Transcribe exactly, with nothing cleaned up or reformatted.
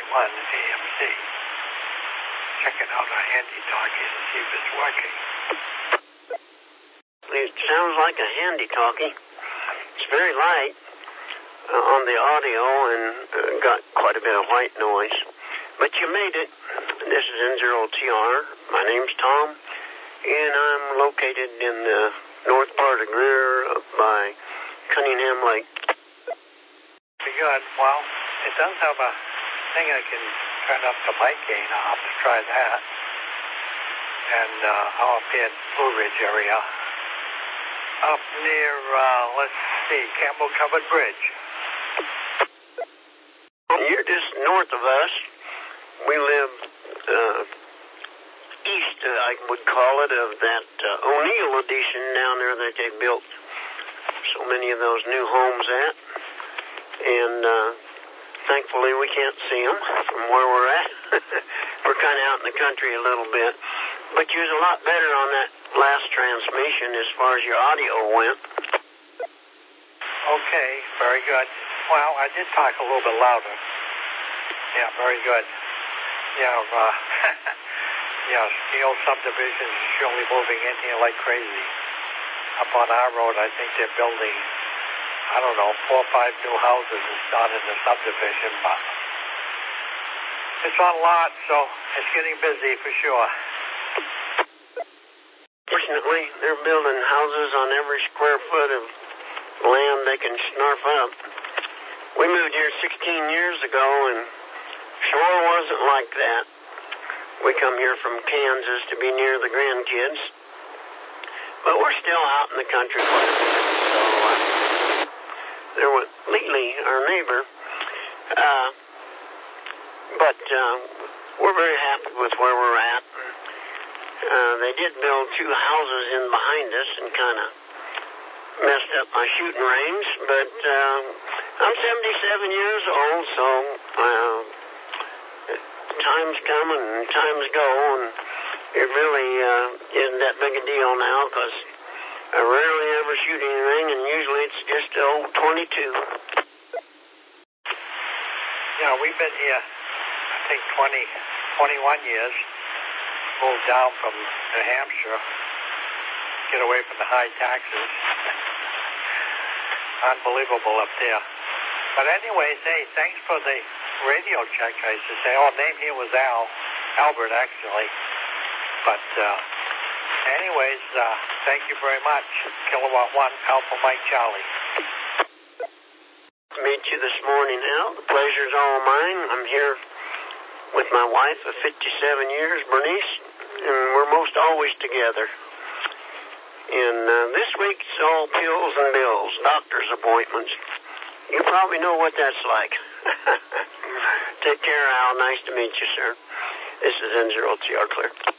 one A M C. Checking out our handy-talkie to see if it's working. It sounds like a handy-talkie. It's very light uh, on the audio and uh, got quite a bit of white noise. But you made it. This is N zero T R. My name's Tom, and I'm located in the north part of Greer up by Cunningham Lake. Very good. Well, it does have a thing I can turn up the mic gain. I'll have to try that. And uh, I'm up here in Blue Ridge area. Up near, uh, let's see, Campbell Covered Bridge. You're just north of us. We live uh, east, uh, I would call it, of that uh, O'Neill addition down there that they built so many of those new homes at. And uh, thankfully we can't see them from where we're at. We're kind of out in the country a little bit. But you was a lot better on that last transmission as far as your audio went. Okay, very good. Well, I did talk a little bit louder. Yeah, very good. Yeah, uh, yeah, steel subdivisions surely moving in here like crazy. Up on our road, I think they're building, I don't know, four or five new houses and started the subdivision, but it's on lot, so it's getting busy for sure. Fortunately, they're building houses on every square foot of land they can snarf up. We moved here sixteen years ago, and sure wasn't like that. We come here from Kansas to be near the grandkids, but we're still out in the country quite a bit. So uh, there was lately our neighbor, uh, but uh, we're very happy with where we're at. Uh, they did build two houses in behind us and kind of messed up my shooting range, but uh, I'm seventy-seven years old, so uh, times come and times go, and it really uh, isn't that big a deal now because I rarely ever shoot anything, and usually it's just old twenty-two. Yeah, we've been here, I think, twenty, twenty-one years. Moved down from New Hampshire, get away from the high taxes. Unbelievable up there. But anyways, hey, thanks for the radio check, I should say. Oh, name here was Al, Albert actually. But uh, anyways, uh, thank you very much. Kilowatt one, Alpha Mike Charlie. Meet you this morning, Al. The pleasure's all mine. I'm here with my wife of fifty-seven years, Bernice, and we're most always together. And uh, this week's all pills and bills, doctor's appointments. You probably know what that's like. Take care, Al. Nice to meet you, sir. This is N zero T R Clear.